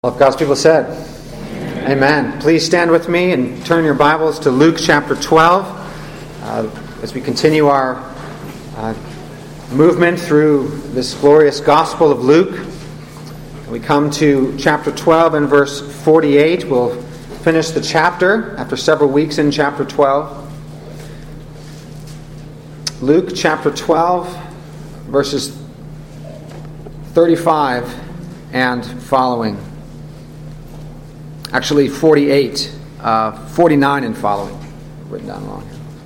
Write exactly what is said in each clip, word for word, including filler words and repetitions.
All of God's people said, Amen. Amen. Please stand with me and turn your Bibles to Luke chapter twelve uh, as we continue our uh, movement through this glorious Gospel of Luke. We come to chapter twelve and verse forty-eight. We'll finish the chapter after several weeks in chapter twelve. Luke chapter twelve, verses thirty-five and following. Actually, forty-eight, uh, forty-nine and following. Written down wrong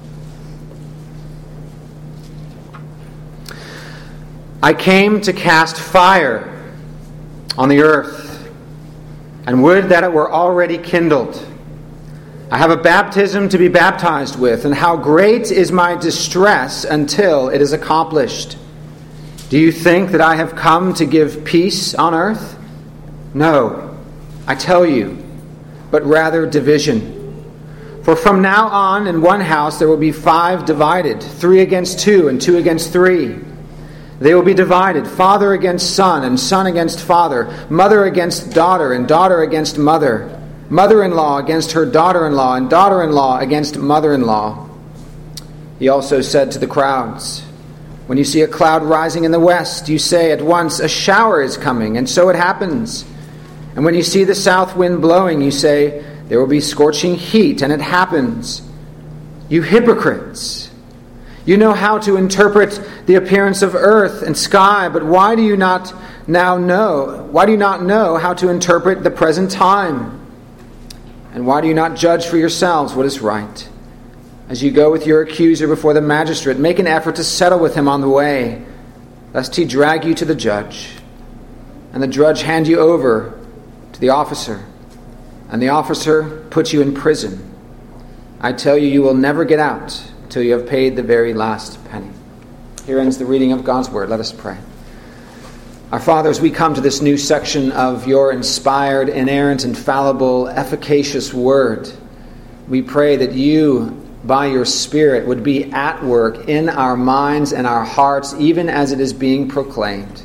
here. I came to cast fire on the earth, and would that it were already kindled. I have a baptism to be baptized with, and how great is my distress until it is accomplished. Do you think that I have come to give peace on earth? No, I tell you, but rather division. For from now on in one house there will be five divided, three against two and two against three. They will be divided, father against son and son against father, mother against daughter and daughter against mother, mother-in-law against her daughter-in-law and daughter-in-law against mother-in-law. He also said to the crowds, when you see a cloud rising in the west, you say at once, a shower is coming, and so it happens. And when you see the south wind blowing, you say, there will be scorching heat, and it happens. You hypocrites! You know how to interpret the appearance of earth and sky, but why do you not now know? Why do you not know how to interpret the present time? And why do you not judge for yourselves what is right? As you go with your accuser before the magistrate, make an effort to settle with him on the way, lest he drag you to the judge, and the judge hand you over to the officer, and the officer puts you in prison. I tell you, you will never get out till you have paid the very last penny. Here ends the reading of God's Word. Let us pray. Our Father, as we come to this new section of your inspired, inerrant, infallible, efficacious Word, we pray that you, by your Spirit, would be at work in our minds and our hearts, even as it is being proclaimed.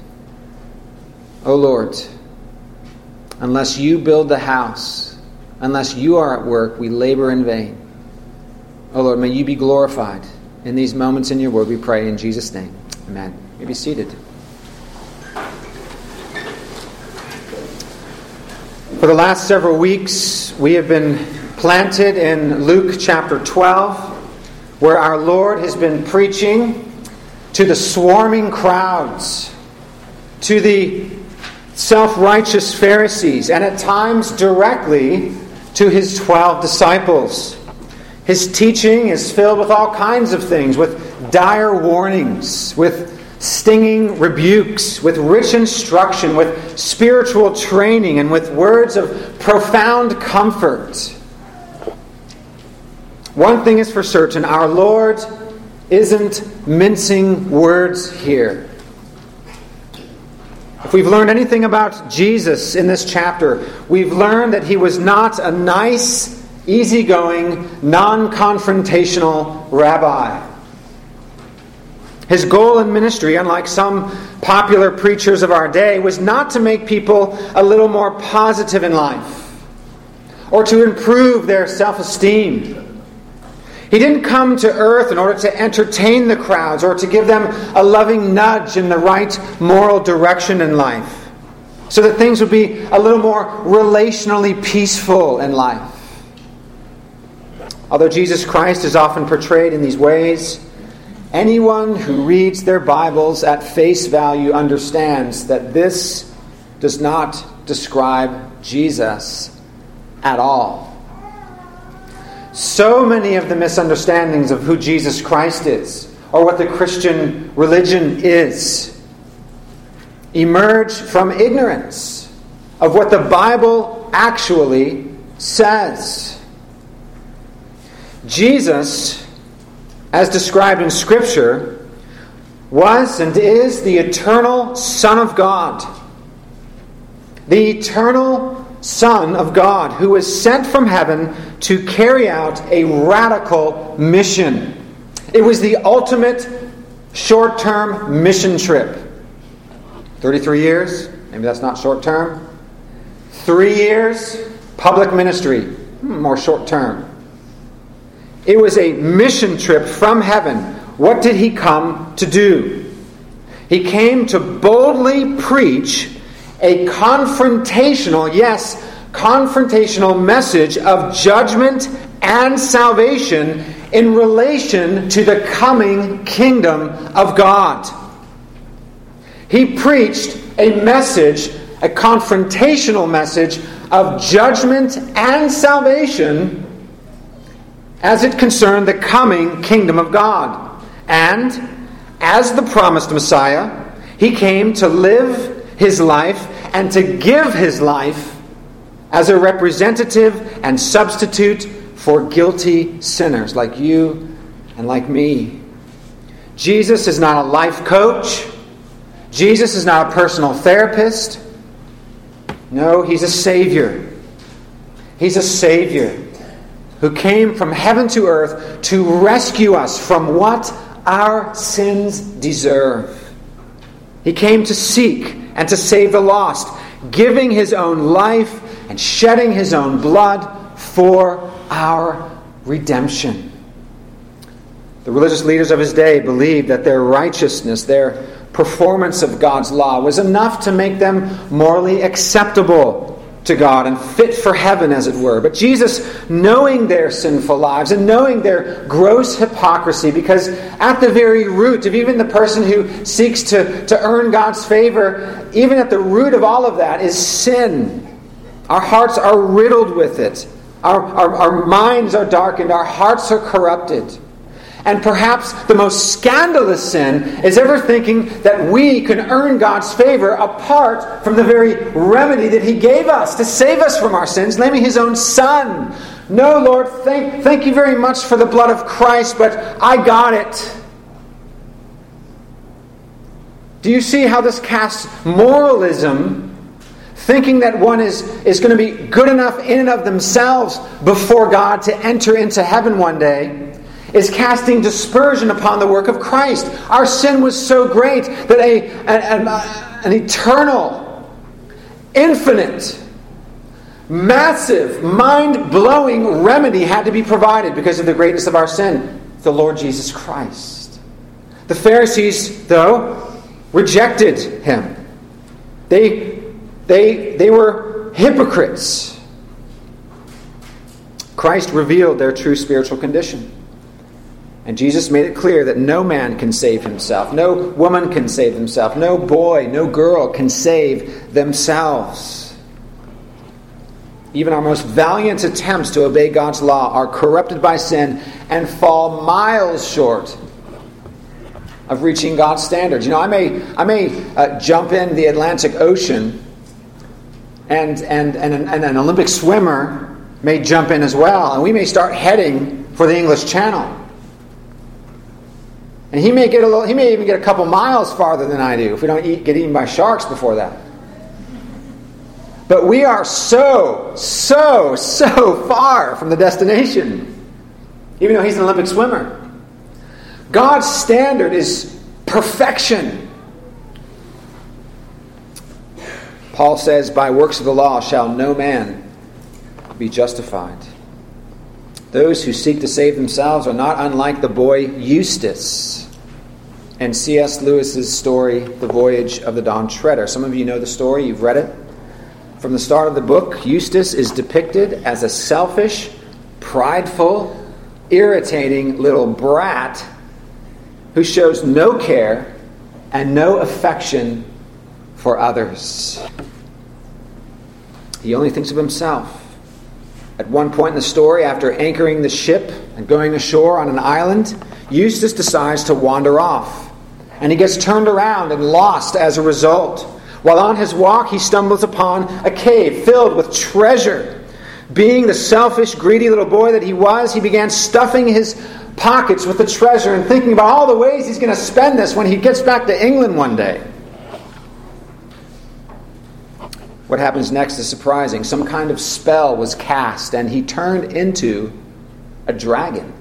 O Lord, unless you build the house, unless you are at work, we labor in vain. O Lord, may you be glorified in these moments in your word, we pray in Jesus' name. Amen. You may be seated. For the last several weeks, we have been planted in Luke chapter twelve, where our Lord has been preaching to the swarming crowds, to the self-righteous Pharisees, and at times directly to his twelve disciples. His teaching is filled with all kinds of things, with dire warnings, with stinging rebukes, with rich instruction, with spiritual training, and with words of profound comfort. One thing is for certain, our Lord isn't mincing words here. If we've learned anything about Jesus in this chapter, we've learned that he was not a nice, easygoing, non-confrontational rabbi. His goal in ministry, unlike some popular preachers of our day, was not to make people a little more positive in life or to improve their self-esteem. He didn't come to earth in order to entertain the crowds or to give them a loving nudge in the right moral direction in life, so that things would be a little more relationally peaceful in life. Although Jesus Christ is often portrayed in these ways, anyone who reads their Bibles at face value understands that this does not describe Jesus at all. So many of the misunderstandings of who Jesus Christ is, or what the Christian religion is, emerge from ignorance of what the Bible actually says. Jesus, as described in Scripture, was and is the eternal Son of God. The eternal Son of God, who was sent from heaven to carry out a radical mission. It was the ultimate short-term mission trip. thirty-three years, maybe that's not short-term. Three years, public ministry, more short term. It was a mission trip from heaven. What did he come to do? He came to boldly preach a confrontational, yes, confrontational message of judgment and salvation in relation to the coming kingdom of God. He preached a message, a confrontational message of judgment and salvation as it concerned the coming kingdom of God. And as the promised Messiah, he came to live his life and to give his life as a representative and substitute for guilty sinners like you and like me. Jesus is not a life coach. Jesus is not a personal therapist. No, he's a Savior. He's a Savior who came from heaven to earth to rescue us from what our sins deserve. He came to seek and to save the lost, giving his own life and shedding his own blood for our redemption. The religious leaders of his day believed that their righteousness, their performance of God's law, was enough to make them morally acceptable to God and fit for heaven, as it were. But Jesus, knowing their sinful lives and knowing their gross hypocrisy, because at the very root of even the person who seeks to, to earn God's favor, even at the root of all of that is sin. Our hearts are riddled with it. Our, our, our minds are darkened. Our hearts are corrupted. And perhaps the most scandalous sin is ever thinking that we can earn God's favor apart from the very remedy that he gave us to save us from our sins, namely his own Son. No, Lord, thank, thank you very much for the blood of Christ, but I got it. Do you see how this casts moralism, thinking that one is, is going to be good enough in and of themselves before God to enter into heaven one day, is casting dispersion upon the work of Christ. Our sin was so great that a, an, an eternal, infinite, massive, mind-blowing remedy had to be provided because of the greatness of our sin, the Lord Jesus Christ. The Pharisees, though, rejected him. They, they, they were hypocrites. Christ revealed their true spiritual condition. And Jesus made it clear that no man can save himself. No woman can save himself. No boy, no girl can save themselves. Even our most valiant attempts to obey God's law are corrupted by sin and fall miles short of reaching God's standards. You know, I may I may uh, jump in the Atlantic Ocean, and and, and, an, and an Olympic swimmer may jump in as well, and we may start heading for the English Channel. And he may get a little, he may even get a couple miles farther than I do if we don't eat, get eaten by sharks before that. But we are so, so, so far from the destination, even though he's an Olympic swimmer. God's standard is perfection. Paul says, by works of the law shall no man be justified. Those who seek to save themselves are not unlike the boy Eustace and C S Lewis's story, The Voyage of the Dawn Treader. Some of you know the story, you've read it. From the start of the book, Eustace is depicted as a selfish, prideful, irritating little brat who shows no care and no affection for others. He only thinks of himself. At one point in the story, after anchoring the ship and going ashore on an island, Eustace decides to wander off. And he gets turned around and lost as a result. While on his walk, he stumbles upon a cave filled with treasure. Being the selfish, greedy little boy that he was, he began stuffing his pockets with the treasure and thinking about all the ways he's going to spend this when he gets back to England one day. What happens next is surprising. Some kind of spell was cast, and he turned into a dragon.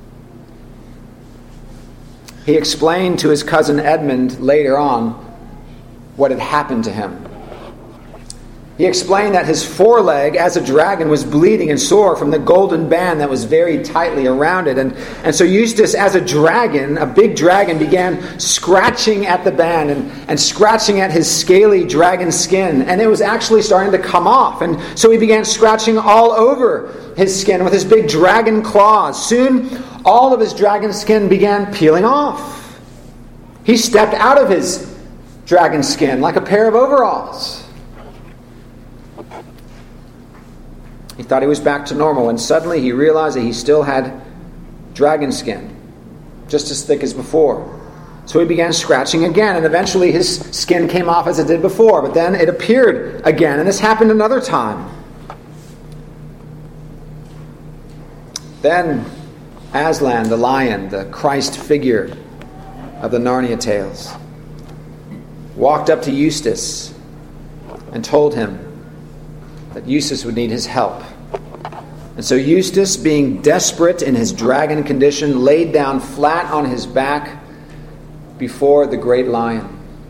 He explained to his cousin Edmund later on what had happened to him. He explained that his foreleg, as a dragon, was bleeding and sore from the golden band that was very tightly around it. And, and so Eustace, as a dragon, a big dragon, began scratching at the band and, and scratching at his scaly dragon skin. And it was actually starting to come off. And so he began scratching all over his skin with his big dragon claws. Soon, all of his dragon skin began peeling off. He stepped out of his dragon skin like a pair of overalls. He thought he was back to normal, and suddenly he realized that he still had dragon skin, just as thick as before. So he began scratching again, and eventually his skin came off as it did before, but then it appeared again, and this happened another time. Then Aslan, the lion, the Christ figure of the Narnia tales, walked up to Eustace and told him that Eustace would need his help. And so Eustace, being desperate in his dragon condition, laid down flat on his back before the great lion.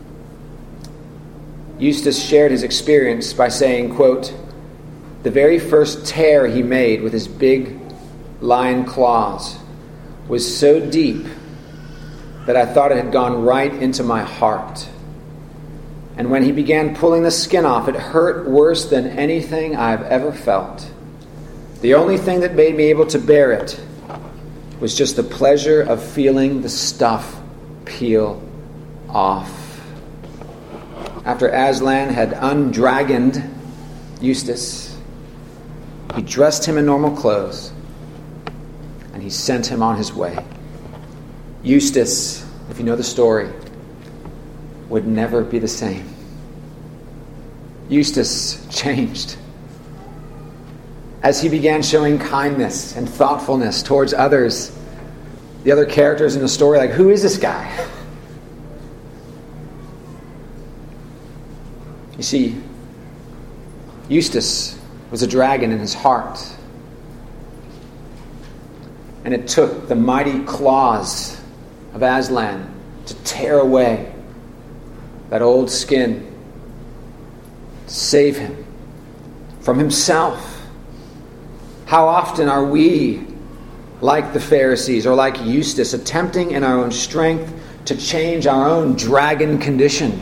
Eustace shared his experience by saying, quote, "The very first tear he made with his big lion claws was so deep that I thought it had gone right into my heart. And when he began pulling the skin off, it hurt worse than anything I've ever felt. The only thing that made me able to bear it was just the pleasure of feeling the stuff peel off." After Aslan had undragoned Eustace, he dressed him in normal clothes and he sent him on his way. Eustace, if you know the story, would never be the same. Eustace changed as he began showing kindness and thoughtfulness towards others. The other characters in the story, like, who is this guy? You see, Eustace was a dragon in his heart. And it took the mighty claws of Aslan to tear away that old skin, to save him from himself. How often are we like the Pharisees or like Eustace, attempting in our own strength to change our own dragon condition?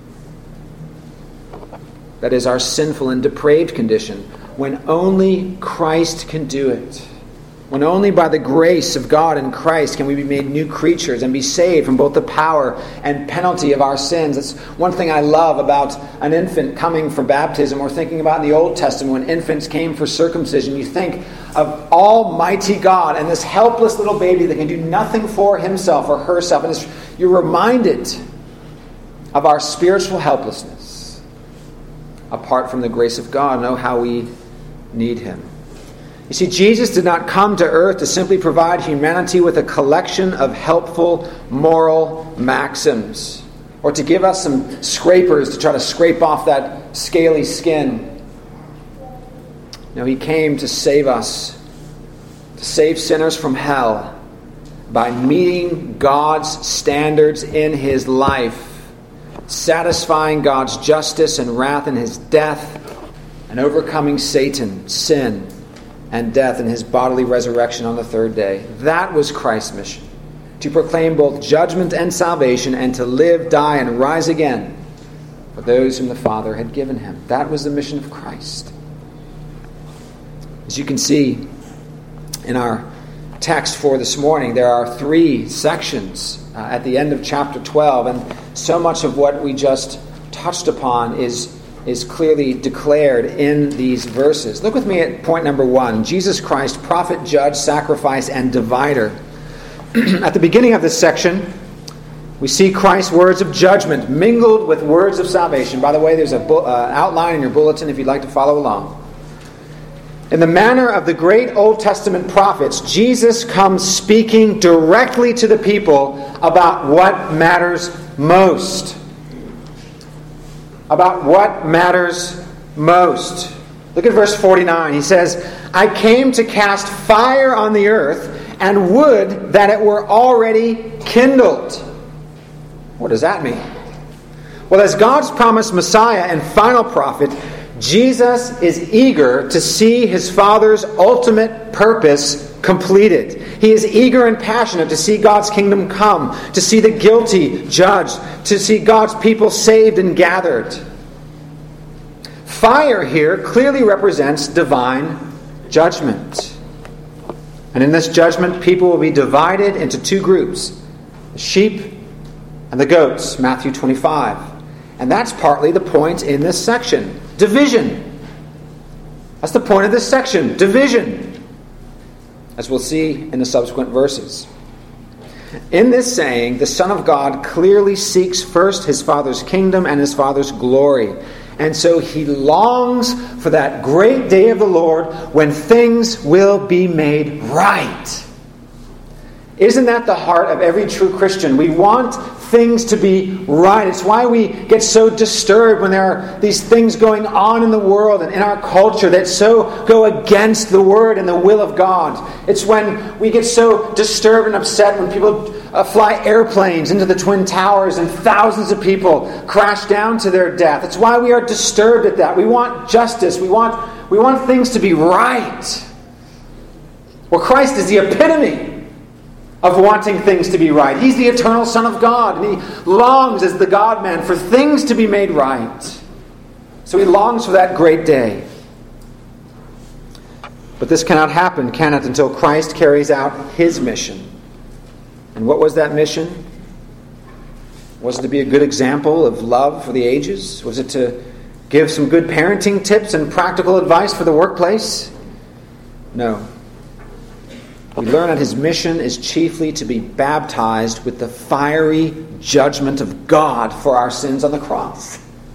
That is our sinful and depraved condition, when only Christ can do it. When only by the grace of God in Christ can we be made new creatures and be saved from both the power and penalty of our sins. That's one thing I love about an infant coming for baptism, or thinking about in the Old Testament when infants came for circumcision. You think of Almighty God and this helpless little baby that can do nothing for himself or herself. And it's, you're reminded of our spiritual helplessness apart from the grace of God. Know how we need Him. You see, Jesus did not come to earth to simply provide humanity with a collection of helpful moral maxims, or to give us some scrapers to try to scrape off that scaly skin. No, He came to save us, to save sinners from hell by meeting God's standards in His life, satisfying God's justice and wrath in His death, and overcoming Satan, sin, and death in His bodily resurrection on the third day. That was Christ's mission, to proclaim both judgment and salvation, and to live, die, and rise again for those whom the Father had given Him. That was the mission of Christ. As you can see in our text for this morning, there are three sections uh, at the end of chapter twelve, and so much of what we just touched upon is is clearly declared in these verses. Look with me at point number one. Jesus Christ, prophet, judge, sacrifice, and divider. At the beginning of this section, we see Christ's words of judgment mingled with words of salvation. By the way, there's an bu- uh, outline in your bulletin if you'd like to follow along. In the manner of the great Old Testament prophets, Jesus comes speaking directly to the people about what matters most. About what matters most. Look at verse forty-nine. He says, "I came to cast fire on the earth, and would that it were already kindled." What does that mean? Well, as God's promised Messiah and final prophet, Jesus is eager to see his Father's ultimate purpose completed. He is eager and passionate to see God's kingdom come, to see the guilty judged, to see God's people saved and gathered. Fire here clearly represents divine judgment. And in this judgment, people will be divided into two groups, the sheep and the goats, Matthew twenty-five. And that's partly the point in this section. Division. That's the point of this section. Division. As we'll see in the subsequent verses. In this saying, the Son of God clearly seeks first his Father's kingdom and his Father's glory. And so he longs for that great day of the Lord when things will be made right. Isn't that the heart of every true Christian? We want things to be right. It's why we get so disturbed when there are these things going on in the world and in our culture that so go against the Word and the will of God. It's when we get so disturbed and upset when people uh, fly airplanes into the Twin Towers and thousands of people crash down to their death. It's why we are disturbed at that. We want justice. We want, we want things to be right. Well, Christ is the epitome of wanting things to be right. He's the eternal Son of God, and he longs as the God-man for things to be made right. So he longs for that great day. But this cannot happen, can it, until Christ carries out his mission. And what was that mission? Was it to be a good example of love for the ages? Was it to give some good parenting tips and practical advice for the workplace? No. We learn that his mission is chiefly to be baptized with the fiery judgment of God for our sins on the cross.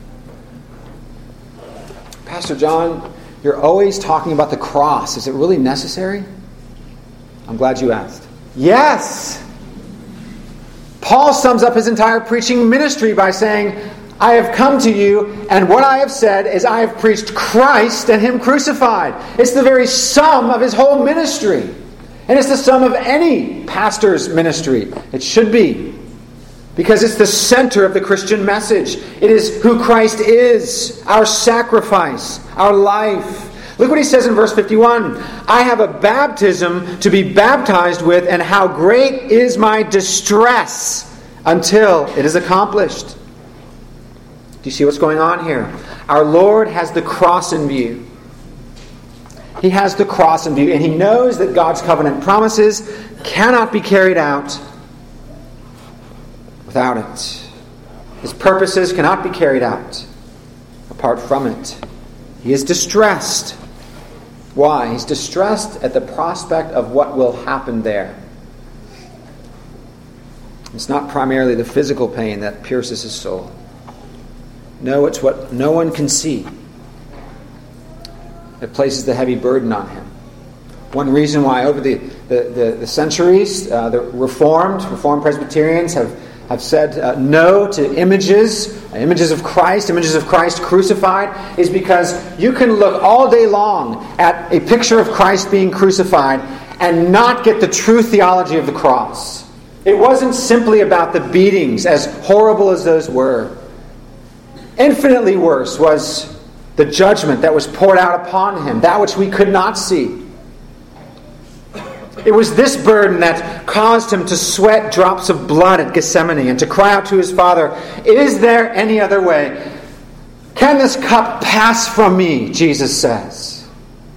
Pastor John, you're always talking about the cross. Is it really necessary? I'm glad you asked. Yes! Paul sums up his entire preaching ministry by saying, I have come to you, and what I have said is I have preached Christ and him crucified. It's the very sum of his whole ministry. And it's the sum of any pastor's ministry. It should be. Because it's the center of the Christian message. It is who Christ is, our sacrifice, our life. Look what he says in verse fifty-one. I have a baptism to be baptized with, and how great is my distress until it is accomplished. Do you see what's going on here? Our Lord has the cross in view. He has the cross in view, and he knows that God's covenant promises cannot be carried out without it. His purposes cannot be carried out apart from it. He is distressed. Why? He's distressed at the prospect of what will happen there. It's not primarily the physical pain that pierces his soul. No, it's what no one can see. It places the heavy burden on him. One reason why over the, the, the, the centuries, uh, the Reformed, Reformed Presbyterians have, have said uh, no to images, uh, images of Christ, images of Christ crucified, is because you can look all day long at a picture of Christ being crucified and not get the true theology of the cross. It wasn't simply about the beatings, as horrible as those were. Infinitely worse was the judgment that was poured out upon him, that which we could not see. It was this burden that caused him to sweat drops of blood at Gethsemane and to cry out to his Father, is there any other way? Can this cup pass from me? Jesus says.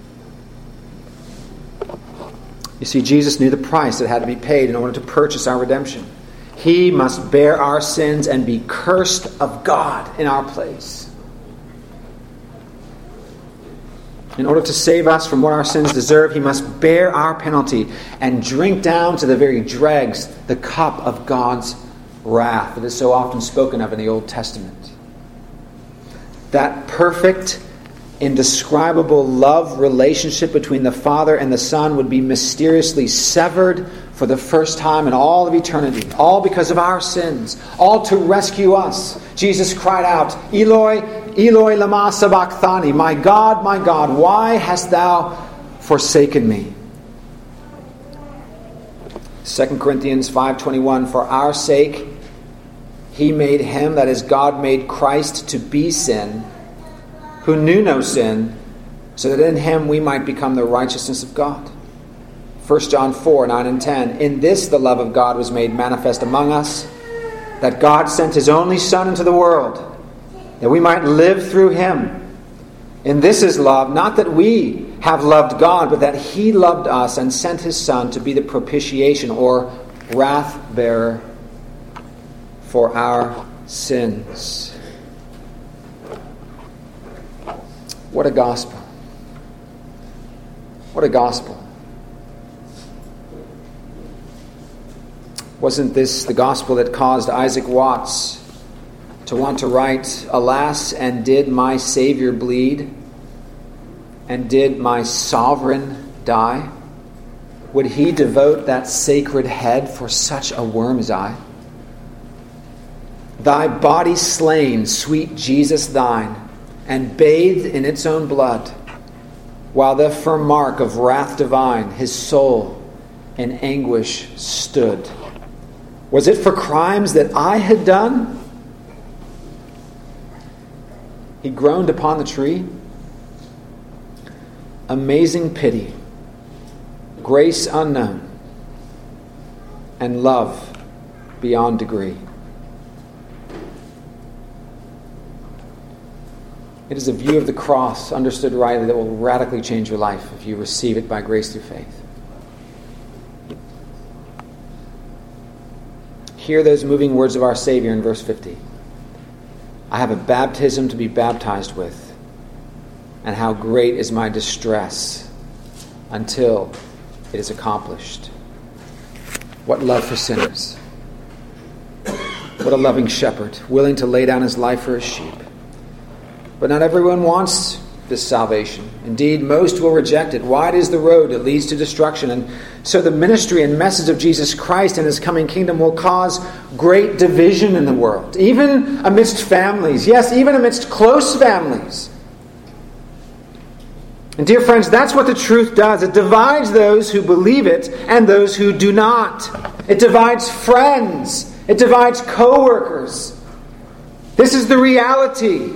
You see, Jesus knew the price that had to be paid in order to purchase our redemption. He must bear our sins and be cursed of God in our place. In order to save us from what our sins deserve, he must bear our penalty and drink down to the very dregs the cup of God's wrath that is so often spoken of in the Old Testament. That perfect, indescribable love relationship between the Father and the Son would be mysteriously severed for the first time in all of eternity, all because of our sins, all to rescue us. Jesus cried out, Eloi, Eloi lama sabachthani, my God, my God, why hast thou forsaken me? Second Corinthians five twenty-one, for our sake he made him, that is God made Christ, to be sin, who knew no sin, so that in him we might become the righteousness of God. First John four, nine and ten. In this the love of God was made manifest among us, that God sent his only Son into the world, that we might live through him. And this is love, not that we have loved God, but that he loved us and sent his Son to be the propitiation or wrath bearer for our sins. What a gospel. What a gospel. Wasn't this the gospel that caused Isaac Watts to want to write, "Alas, and did my Savior bleed? And did my sovereign die? Would he devote that sacred head for such a worm as I? Thy body slain, sweet Jesus thine, and bathed in its own blood, while the firm mark of wrath divine his soul in anguish stood. Was it for crimes that I had done? He groaned upon the tree. Amazing pity, grace unknown, and love beyond degree. It is a view of the cross, understood rightly, that will radically change your life if you receive it by grace through faith. Hear those moving words of our Savior in verse fifty. I have a baptism to be baptized with, and how great is my distress until it is accomplished. What love for sinners. What a loving shepherd, willing to lay down his life for his sheep. But not everyone wants this salvation. Indeed, most will reject it. Wide is the road that leads to destruction. And so the ministry and message of Jesus Christ and his coming kingdom will cause great division in the world, even amidst families. Yes, even amidst close families. And dear friends, that's what the truth does. It divides those who believe it and those who do not. It divides friends. It divides co-workers. This is the reality.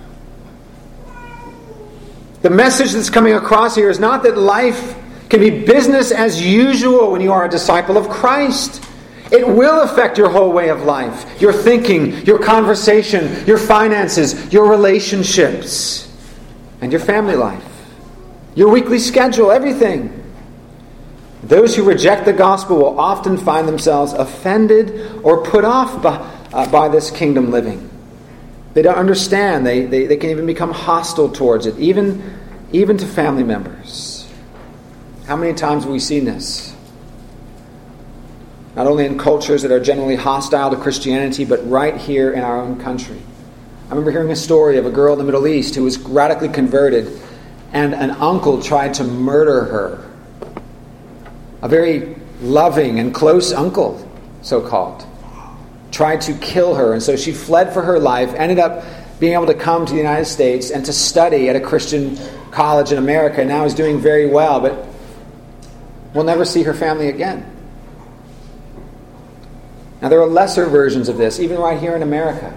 The message that's coming across here is not that life can be business as usual when you are a disciple of Christ. It will affect your whole way of life, your thinking, your conversation, your finances, your relationships, and your family life, your weekly schedule, everything. Those who reject the gospel will often find themselves offended or put off by, uh, by this kingdom living. They don't understand. They, they, they can even become hostile towards it, even, even to family members. How many times have we seen this? Not only in cultures that are generally hostile to Christianity, but right here in our own country. I remember hearing a story of a girl in the Middle East who was radically converted, and an uncle tried to murder her. A very loving and close uncle, so-called, tried to kill her. And so she fled for her life, ended up being able to come to the United States and to study at a Christian college in America. Now is doing very well, but we'll never see her family again. Now there are lesser versions of this, even right here in America.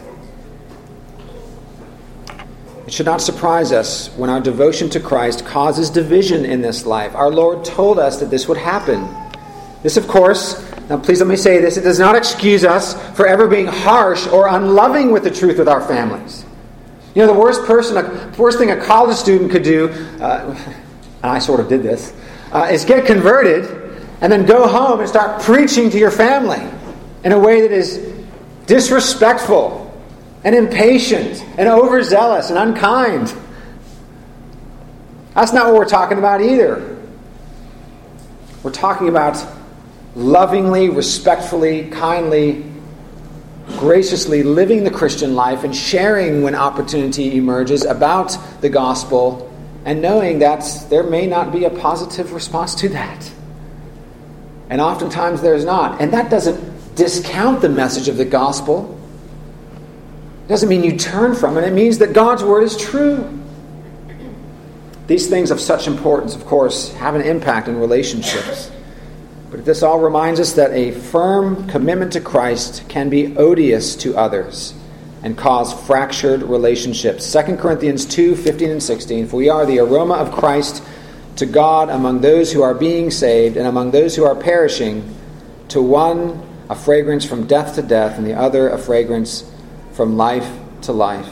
It should not surprise us when our devotion to Christ causes division in this life. Our Lord told us that this would happen. This, of course, now please let me say this, it does not excuse us for ever being harsh or unloving with the truth with our families. You know, the worst person, the worst thing a college student could do, uh, and I sort of did this, uh, is get converted and then go home and start preaching to your family in a way that is disrespectful and impatient and overzealous and unkind. That's not what we're talking about either. We're talking about lovingly, respectfully, kindly, graciously living the Christian life and sharing when opportunity emerges about the gospel, and knowing that there may not be a positive response to that. And oftentimes there's not. And that doesn't discount the message of the gospel. It doesn't mean you turn from it. It means that God's word is true. These things of such importance, of course, have an impact in relationships. But this all reminds us that a firm commitment to Christ can be odious to others and cause fractured relationships. Second Corinthians two, fifteen and sixteen. For we are the aroma of Christ to God among those who are being saved and among those who are perishing, to one a fragrance from death to death and the other a fragrance from life to life.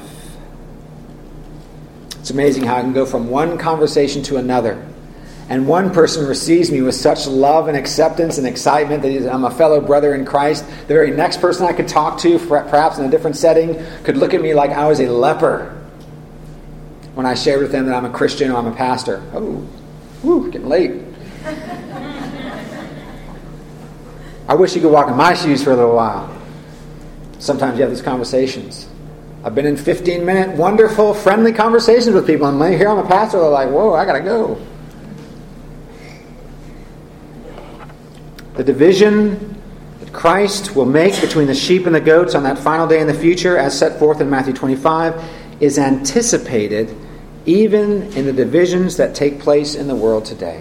It's amazing how I can go from one conversation to another, and one person receives me with such love and acceptance and excitement that I'm a fellow brother in Christ. The very next person I could talk to, perhaps in a different setting, could look at me like I was a leper when I shared with them that I'm a Christian or I'm a pastor. Oh, whew, getting late. I wish you could walk in my shoes for a little while. Sometimes you have these conversations. I've been in fifteen-minute, wonderful, friendly conversations with people, and here I'm a pastor, they're like, whoa, I gotta go. The division that Christ will make between the sheep and the goats on that final day in the future, as set forth in Matthew twenty-five, is anticipated even in the divisions that take place in the world today.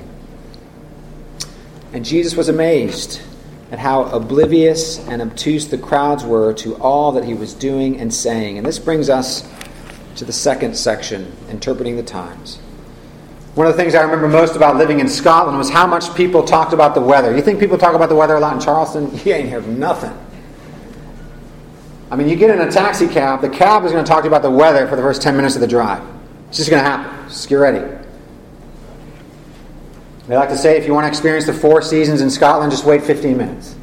And Jesus was amazed at how oblivious and obtuse the crowds were to all that he was doing and saying. And this brings us to the second section, interpreting the times. One of the things I remember most about living in Scotland was how much people talked about the weather. You think people talk about the weather a lot in Charleston? You ain't heard nothing. I mean, you get in a taxi cab, the cab is going to talk to you about the weather for the first ten minutes of the drive. It's just going to happen. Just get ready. They like to say, if you want to experience the four seasons in Scotland, just wait fifteen minutes.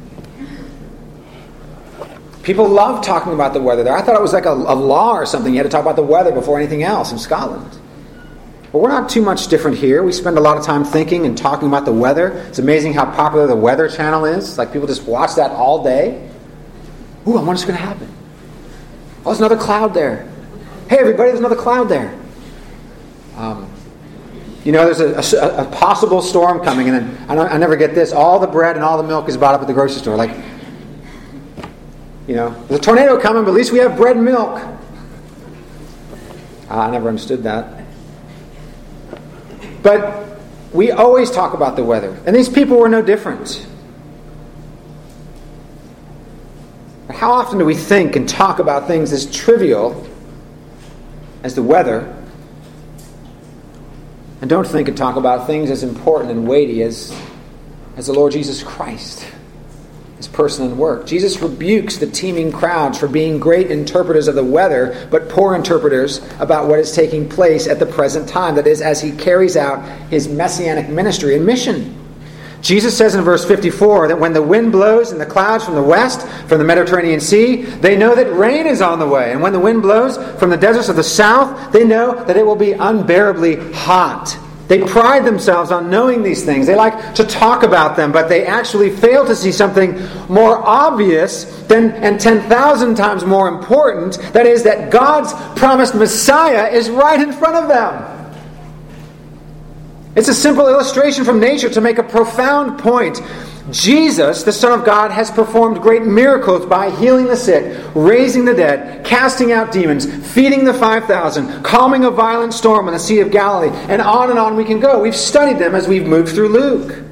People love talking about the weather there. I thought it was like a, a law or something. You had to talk about the weather before anything else in Scotland. But we're not too much different here. We spend a lot of time thinking and talking about the weather. It's amazing how popular the Weather Channel is. Like, people just watch that all day. Ooh, I wonder what's going to happen. Oh, there's another cloud there. Hey, everybody, there's another cloud there. Um, you know, there's a, a, a possible storm coming, and then I, don't, I never get this. All the bread and all the milk is bought up at the grocery store. Like, you know, there's a tornado coming, but at least we have bread and milk. Uh, I never understood that. But we always talk about the weather. And these people were no different. But how often do we think and talk about things as trivial as the weather, and don't think and talk about things as important and weighty as, as the Lord Jesus Christ, His person and work? Jesus rebukes the teeming crowds for being great interpreters of the weather, but poor interpreters about what is taking place at the present time. That is, as He carries out His messianic ministry and mission. Jesus says in verse fifty-four that when the wind blows in the clouds from the west, from the Mediterranean Sea, they know that rain is on the way. And when the wind blows from the deserts of the south, they know that it will be unbearably hot. They pride themselves on knowing these things. They like to talk about them, but they actually fail to see something more obvious than, and ten thousand times more important. That is, that God's promised Messiah is right in front of them. It's a simple illustration from nature to make a profound point. Jesus, the Son of God, has performed great miracles by healing the sick, raising the dead, casting out demons, feeding the five thousand, calming a violent storm on the Sea of Galilee, and on and on we can go. We've studied them as we've moved through Luke.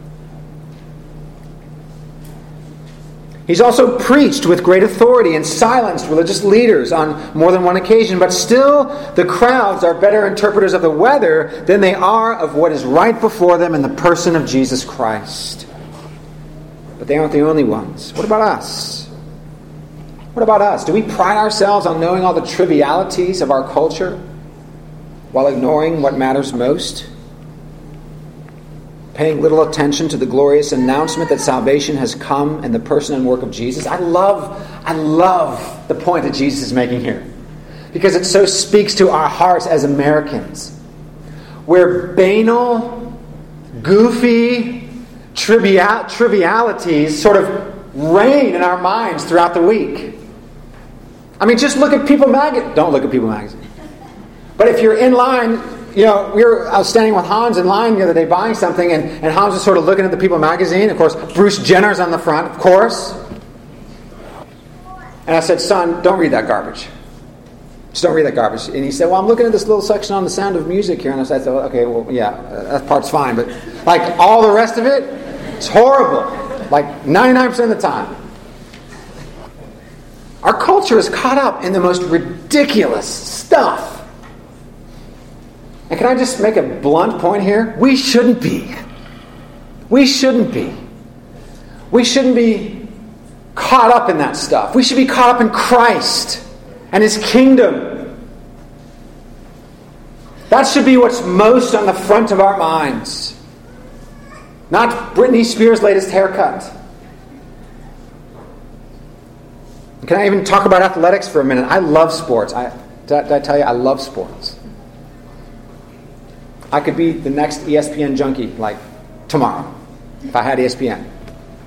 He's also preached with great authority and silenced religious leaders on more than one occasion, but still the crowds are better interpreters of the weather than they are of what is right before them in the person of Jesus Christ. But they aren't the only ones. What about us? What about us? Do we pride ourselves on knowing all the trivialities of our culture while ignoring what matters most? Paying little attention to the glorious announcement that salvation has come in the person and work of Jesus? I love, I love the point that Jesus is making here, because it so speaks to our hearts as Americans. Where banal, goofy, trivial, trivialities sort of reign in our minds throughout the week. I mean, just look at People Magazine. Don't look at People Magazine. But if you're in line, you know, we were, I was standing with Hans in line the other day buying something, and, and Hans was sort of looking at the People magazine. Of course, Bruce Jenner's on the front, of course. And I said, son, don't read that garbage. Just don't read that garbage. And he said, well, I'm looking at this little section on the sound of music here. And I said, okay, well, yeah, that part's fine. But like all the rest of it, it's horrible. Like ninety-nine percent of the time. Our culture is caught up in the most ridiculous stuff. And can I just make a blunt point here? We shouldn't be. We shouldn't be. We shouldn't be caught up in that stuff. We should be caught up in Christ and His kingdom. That should be what's most on the front of our minds. Not Britney Spears' latest haircut. Can I even talk about athletics for a minute? I love sports. I, did, I, did I tell you I love sports? I could be the next E S P N junkie, like, tomorrow, if I had E S P N.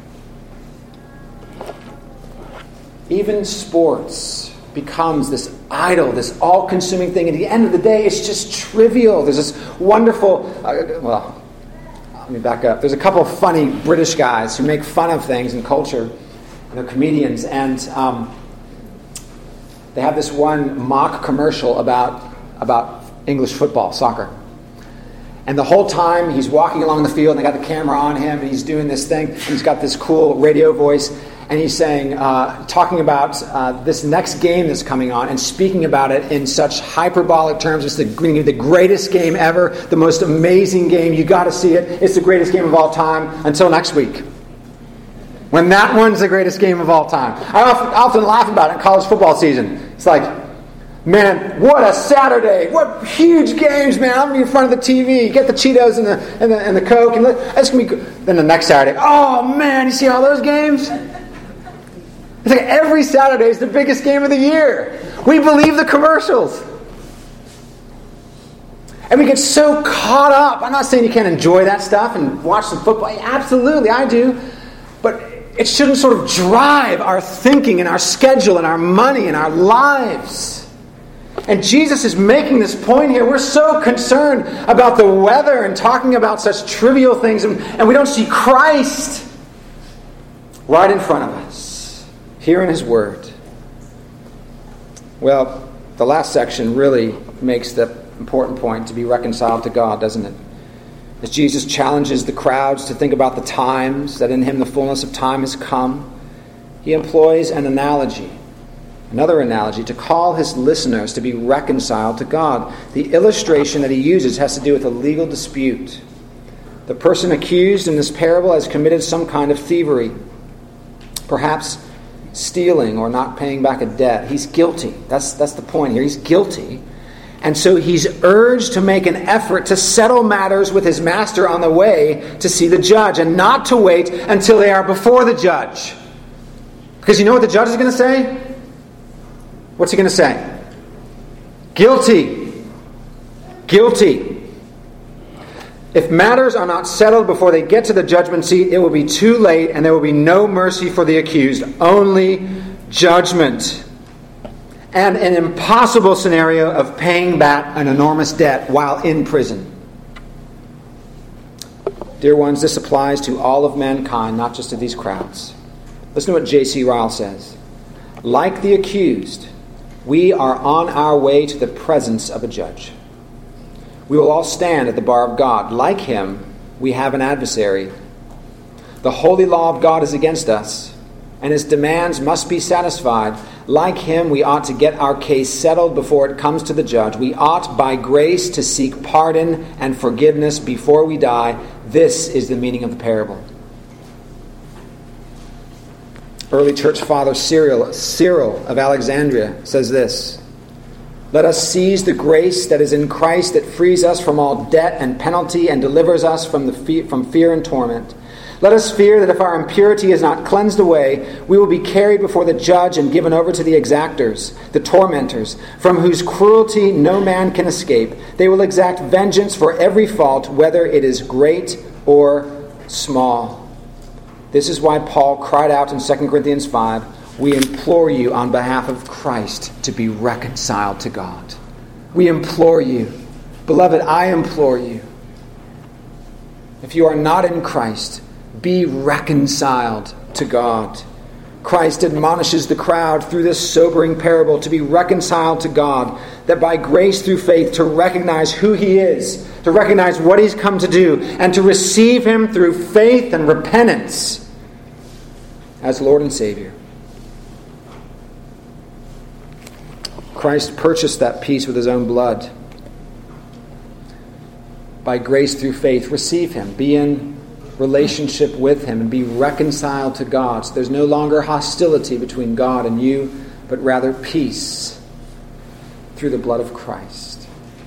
Even sports becomes this idol, this all-consuming thing. At the end of the day, it's just trivial. There's this wonderful... Uh, well, let me back up. There's a couple of funny British guys who make fun of things in culture. They're comedians, and um, they have this one mock commercial about about English football, soccer. And the whole time he's walking along the field, and they got the camera on him, and he's doing this thing, and he's got this cool radio voice, and he's saying, uh, talking about uh, this next game that's coming on, and speaking about it in such hyperbolic terms. It's the, the greatest game ever, the most amazing game. You got to see it. It's the greatest game of all time. Until next week, when that one's the greatest game of all time. I often, often laugh about it in college football season. It's like, man, what a Saturday! What huge games, man! I'm in front of the T V. Get the Cheetos and the and the, and the Coke, and that's gonna be good. Then the next Saturday, oh man, you see all those games? It's like every Saturday is the biggest game of the year. We believe the commercials. And we get so caught up. I'm not saying you can't enjoy that stuff and watch some football. Absolutely, I do. But it shouldn't sort of drive our thinking and our schedule and our money and our lives. And Jesus is making this point here. We're so concerned about the weather and talking about such trivial things, and, and we don't see Christ right in front of us, here in His Word. Well, the last section really makes the important point, to be reconciled to God, doesn't it? As Jesus challenges the crowds to think about the times, that in Him the fullness of time has come, He employs an analogy, another analogy, to call His listeners to be reconciled to God. The illustration that He uses has to do with a legal dispute. The person accused in this parable has committed some kind of thievery, perhaps stealing or not paying back a debt. He's guilty. That's, that's the point here. He's guilty. And so he's urged to make an effort to settle matters with his master on the way to see the judge, and not to wait until they are before the judge. Because you know what the judge is going to say? What's he going to say? Guilty. Guilty. If matters are not settled before they get to the judgment seat, it will be too late, and there will be no mercy for the accused, only judgment. And an impossible scenario of paying back an enormous debt while in prison. Dear ones, this applies to all of mankind, not just to these crowds. Listen to what J C Ryle says. Like the accused, we are on our way to the presence of a judge. We will all stand at the bar of God. Like him, we have an adversary. The holy law of God is against us, and His demands must be satisfied. Like Him, we ought to get our case settled before it comes to the judge. We ought, by grace, to seek pardon and forgiveness before we die. This is the meaning of the parable. Early church father Cyril, Cyril of Alexandria says this: let us seize the grace that is in Christ, that frees us from all debt and penalty and delivers us from the fe- from fear and torment. Let us fear that if our impurity is not cleansed away, we will be carried before the judge and given over to the exactors, the tormentors, from whose cruelty no man can escape. They will exact vengeance for every fault, whether it is great or small. This is why Paul cried out in Second Corinthians five, we implore you on behalf of Christ to be reconciled to God. We implore you. Beloved, I implore you. If you are not in Christ, be reconciled to God. Christ admonishes the crowd through this sobering parable to be reconciled to God, that by grace through faith to recognize who He is, to recognize what He's come to do, and to receive Him through faith and repentance as Lord and Savior. Christ purchased that peace with his own blood. By grace through faith, receive him. Be in relationship with him and be reconciled to God. So there's no longer hostility between God and you, but rather peace through the blood of Christ.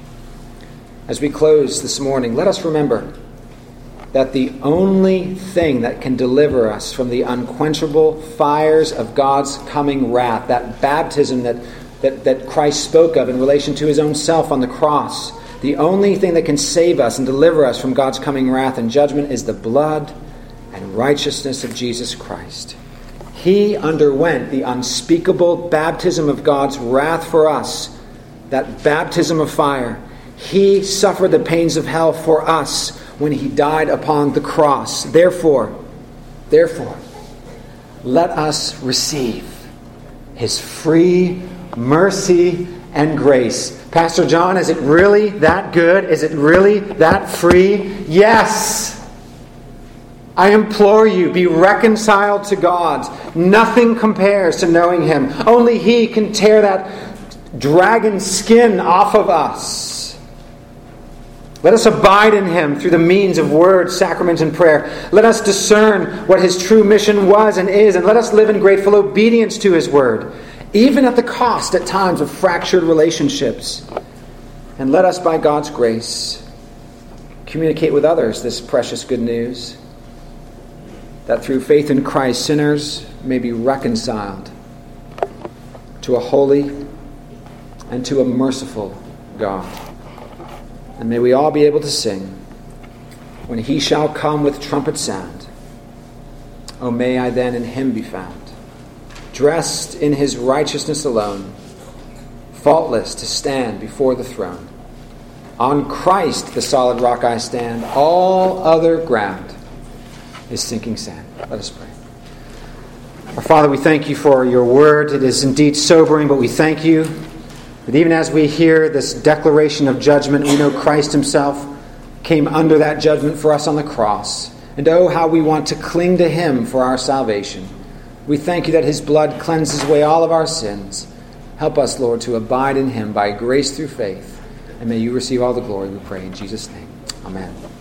As we close this morning, let us remember that the only thing that can deliver us from the unquenchable fires of God's coming wrath, that baptism that, that, that Christ spoke of in relation to his own self on the cross, the only thing that can save us and deliver us from God's coming wrath and judgment is the blood and righteousness of Jesus Christ. He underwent the unspeakable baptism of God's wrath for us, that baptism of fire. He suffered the pains of hell for us when he died upon the cross. Therefore, therefore, let us receive his free mercy and grace. Pastor John, is it really that good? Is it really that free? Yes! I implore you, be reconciled to God. Nothing compares to knowing him. Only he can tear that dragon skin off of us. Let us abide in him through the means of word, sacrament, and prayer. Let us discern what his true mission was and is, and let us live in grateful obedience to his word, even at the cost at times of fractured relationships. And let us, by God's grace, communicate with others this precious good news, that through faith in Christ, sinners may be reconciled to a holy and to a merciful God. And may we all be able to sing, when he shall come with trumpet sound, O may I then in him be found, dressed in his righteousness alone, faultless to stand before the throne. On Christ the solid rock I stand, all other ground is sinking sand. Let us pray. Our Father, we thank you for your word. It is indeed sobering, but we thank you that even as we hear this declaration of judgment, we know Christ himself came under that judgment for us on the cross. And oh, how we want to cling to him for our salvation. We thank you that his blood cleanses away all of our sins. Help us, Lord, to abide in him by grace through faith. And may you receive all the glory, we pray in Jesus' name. Amen.